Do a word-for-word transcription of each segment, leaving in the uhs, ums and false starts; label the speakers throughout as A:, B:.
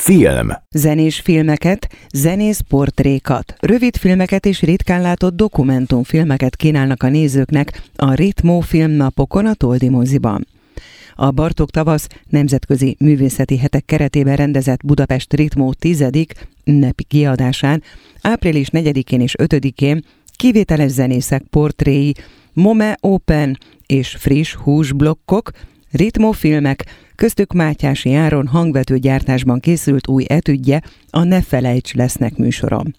A: Film.
B: Zenés filmeket, zenész portrékat, rövid filmeket és ritkán látott dokumentumfilmeket kínálnak a nézőknek a Ritmo filmnapokon a Toldi moziban. A Bartók Tavasz nemzetközi művészeti hetek keretében rendezett Budapest Ritmo tizedik ünnepi kiadásán április negyedikén és ötödikén kivételes zenészek portréi, Mome Open és friss húsblokkok, Ritmo filmek, köztük Mátyási Áron hangvetőgyártásban készült új etüdje, a Ne felejts lesznek műsorom.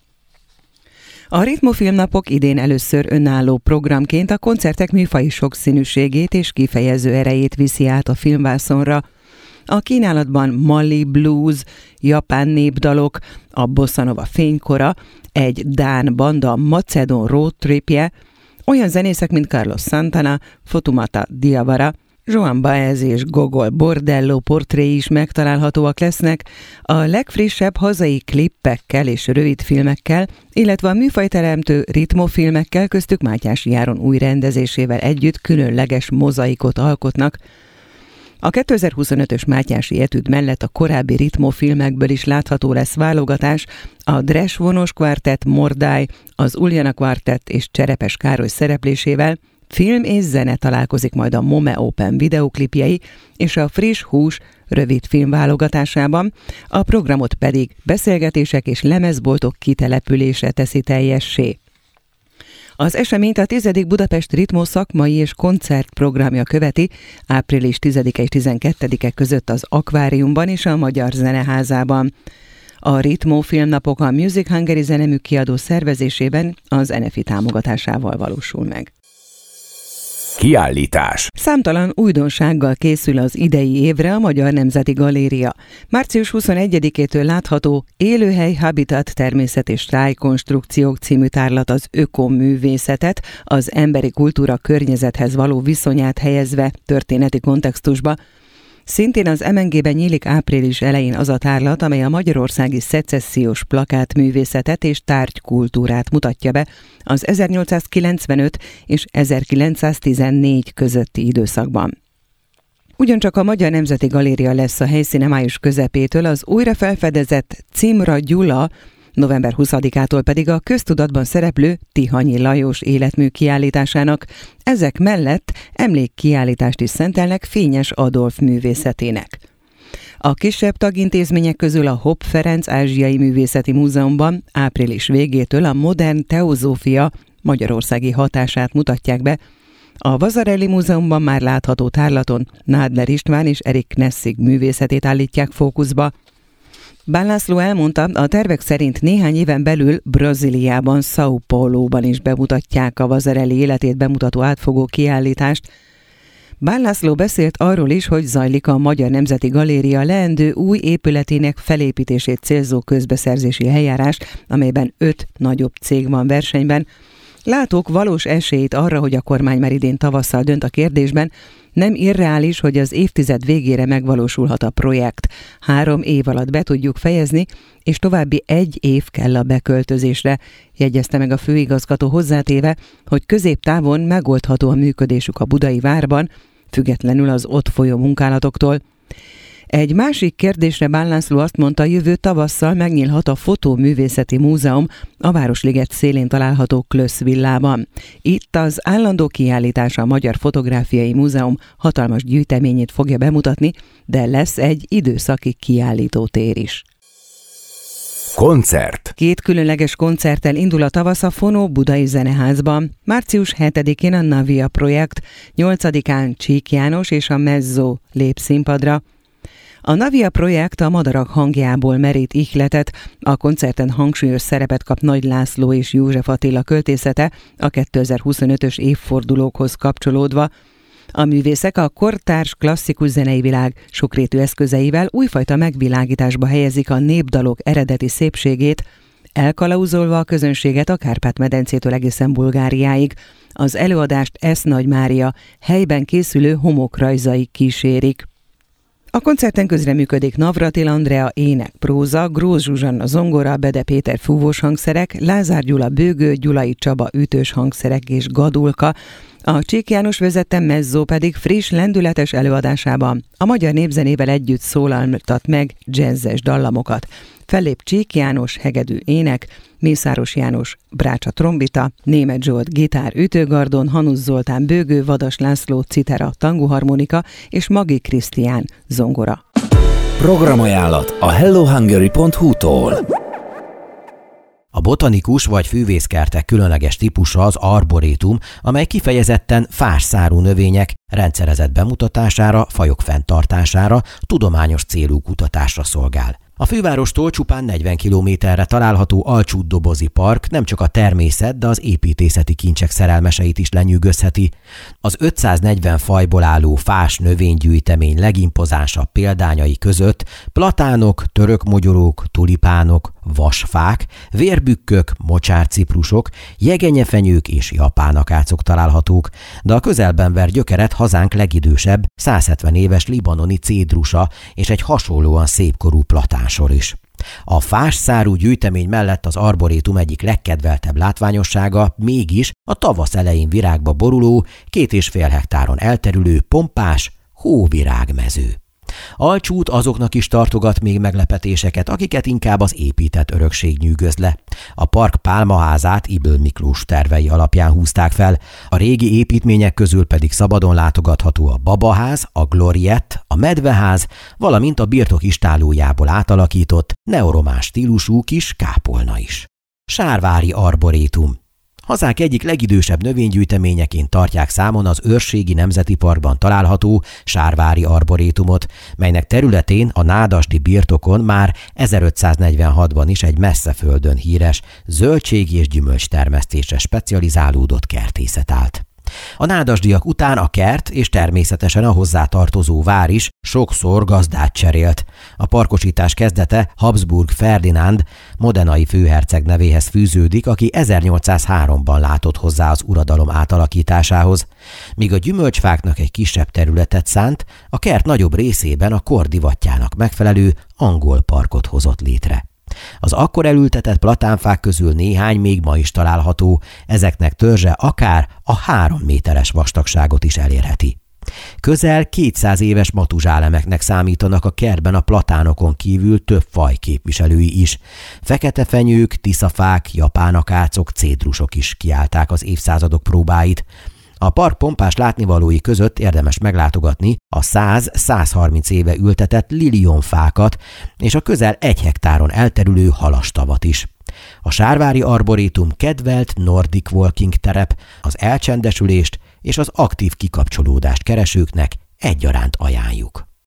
B: A Ritmo filmnapok idén először önálló programként a koncertek műfaji sokszínűségét és kifejező erejét viszi át a filmvászonra. A kínálatban Mali blues, japán népdalok, a bossa nova fénykora, egy dán banda macedón road tripje, olyan zenészek, mint Carlos Santana, Fatoumata Diawara, Joan Baez és Gogol Bordello portréi is megtalálhatóak lesznek, a legfrissebb hazai klippekkel és rövidfilmekkel, illetve a műfajteremtő ritmofilmekkel, köztük Mátyási Áron új rendezésével együtt különleges mozaikot alkotnak. A kétezer-huszonötös Mátyási etüd mellett a korábbi ritmofilmekből is látható lesz válogatás, a Dres Vonos Kvartett, Mordály, az Uljana Kvartett és Cserepes Károly szereplésével, film és zene találkozik majd a Mome Open videoklipjei és a friss hús rövid film válogatásában, a programot pedig beszélgetések és lemezboltok kitelepülése teszi teljessé. Az eseményt a tizedik Budapest Ritmo szakmai és koncertprogramja követi április tizedike és tizenkettedike között az Akváriumban és a Magyar Zeneházában. A Ritmo filmnapok a Music Hungary zenemű kiadó szervezésében az en ef i támogatásával valósul meg.
A: Kiállítás.
B: Számtalan újdonsággal készül az idei évre a Magyar Nemzeti Galéria. március huszonegyedikétől látható Élőhely Habitat természet és tájkonstrukciók című tárlat az ökoművészetet, az emberi kultúra környezethez való viszonyát helyezve történeti kontextusba. Szintén az em en gében nyílik április elején az a tárlat, amely a magyarországi szecessziós plakátművészetet és tárgykultúrát mutatja be az ezernyolcszázkilencvenöt és ezerkilencszáztizennégy közötti időszakban. Ugyancsak a Magyar Nemzeti Galéria lesz a helyszíne május közepétől az újra felfedezett Cimra Gyula, november huszadikától pedig a köztudatban szereplő Tihanyi Lajos életmű kiállításának. Ezek mellett emlékkiállítást is szentelnek Fényes Adolf művészetének. A kisebb tagintézmények közül a Hopp Ferenc Ázsiai Művészeti Múzeumban április végétől a modern teozófia magyarországi hatását mutatják be. A Vasarely Múzeumban már látható tárlaton Nádler István és Erik Nessig művészetét állítják fókuszba. Bán László elmondta, a tervek szerint néhány éven belül Brazíliában, São Pauloban is bemutatják a Vasarely életét bemutató átfogó kiállítást. Bán László beszélt arról is, hogy zajlik a Magyar Nemzeti Galéria leendő új épületének felépítését célzó közbeszerzési eljárás, amelyben öt nagyobb cég van versenyben. Látok valós esélyt arra, hogy a kormány már idén tavasszal dönt a kérdésben. Nem irreális, hogy az évtized végére megvalósulhat a projekt. Három év alatt be tudjuk fejezni, és további egy év kell a beköltözésre, jegyezte meg a főigazgató hozzátéve, hogy középtávon megoldható a működésük a budai várban, függetlenül az ott folyó munkálatoktól. Egy másik kérdésre Bán László azt mondta, jövő tavasszal megnyílhat a Fotóművészeti Múzeum a Városliget szélén található Klösz villában. Itt az állandó kiállítás a Magyar Fotográfiai Múzeum hatalmas gyűjteményét fogja bemutatni, de lesz egy időszaki kiállítótér is.
A: Koncert.
B: Két különleges koncerttel indul a tavasz a Fonó Budai Zeneházban. március hetedikén a Navia projekt, nyolcadikán Csík János és a Mezzo lép színpadra. A Navia projekt a madarak hangjából merít ihletet, a koncerten hangsúlyos szerepet kap Nagy László és József Attila költészete a kétezer-huszonötös évfordulókhoz kapcsolódva. A művészek a kortárs klasszikus zenei világ sokrétű eszközeivel újfajta megvilágításba helyezik a népdalok eredeti szépségét, elkalauzolva a közönséget a Kárpát-medencétől egészen Bulgáriáig. Az előadást Esz Nagy Mária helyben készülő homokrajzai kísérik. A koncerten közreműködik Navratil Andrea ének, próza, Grósz Zsuzsanna zongora, Bede Péter fúvós hangszerek, Lázár Gyula bőgő, Gyulai Csaba ütős hangszerek és gadulka, a Csík János vezette mezzó pedig friss, lendületes előadásában a magyar népzenével együtt szólaltat meg jazzes dallamokat. Fellép Csík János hegedű ének, Mészáros János brácsa trombita, Németh Zsolt gitár ütőgardon, Hanusz Zoltán bőgő, Vadas László citera tangóharmonika és Magi Krisztián zongora.
A: Programajánlat a hello hungary pont hu-tól.
C: A botanikus vagy fűvészkertek különleges típusa az arborétum, amely kifejezetten fásszárú növények rendszerezett bemutatására, fajok fenntartására, tudományos célú kutatásra szolgál. A fővárostól csupán negyven kilométerre található Alcsút-Dobozi Park nem csak a természet, de az építészeti kincsek szerelmeseit is lenyűgözheti. Az ötszáznegyven fajból álló fás növénygyűjtemény legimpozánsabb példányai között platánok, törökmogyorók, tulipánok, vasfák, vérbükkök, mocsárciprusok, jegenyefenyők és japán akácok találhatók, de a közelben ver gyökeret hazánk legidősebb, száz hetven éves libanoni cédrusa és egy hasonlóan szépkorú platánsor is. A fásszárú gyűjtemény mellett az arborétum egyik legkedveltebb látványossága mégis a tavasz elején virágba boruló, két és fél hektáron elterülő pompás hóvirágmező. Alcsút azoknak is tartogat még meglepetéseket, akiket inkább az épített örökség nyűgöz le. A park pálmaházát Ybl Miklós tervei alapján húzták fel, a régi építmények közül pedig szabadon látogatható a Babaház, a Gloriett, a Medveház, valamint a birtok istállójából átalakított, neoromán stílusú kis kápolna is. Sárvári arborétum. Hazánk egyik legidősebb növénygyűjteményeként tartják számon az Őrségi Nemzeti Parkban található Sárvári arborétumot, melynek területén a nádasdi birtokon már ezerötszáznegyvenhatban is egy messze földön híres zöldség- és gyümölcstermesztésre specializálódott kertészet állt. A nádasdiak után a kert és természetesen a hozzátartozó vár is sokszor gazdát cserélt. A parkosítás kezdete Habsburg Ferdinánd modenai főherceg nevéhez fűződik, aki ezernyolcszázháromban látott hozzá az uradalom átalakításához. Míg a gyümölcsfáknak egy kisebb területet szánt, a kert nagyobb részében a kor divatjának megfelelő angol parkot hozott létre. Az akkor elültetett platánfák közül néhány még ma is található, ezeknek törzse akár a három méteres vastagságot is elérheti. Közel kétszáz éves matuzsálemeknek számítanak a kertben a platánokon kívül több faj képviselői is. Feketefenyők, tiszafák, japán akácok, cédrusok is kiállták az évszázadok próbáit. A park pompás látnivalói között érdemes meglátogatni a száz-százharminc éve ültetett lilionfákat és a közel egy hektáron elterülő halastavat is. A Sárvári arborétum kedvelt Nordic Walking terep, az elcsendesülést és az aktív kikapcsolódást keresőknek egyaránt ajánljuk.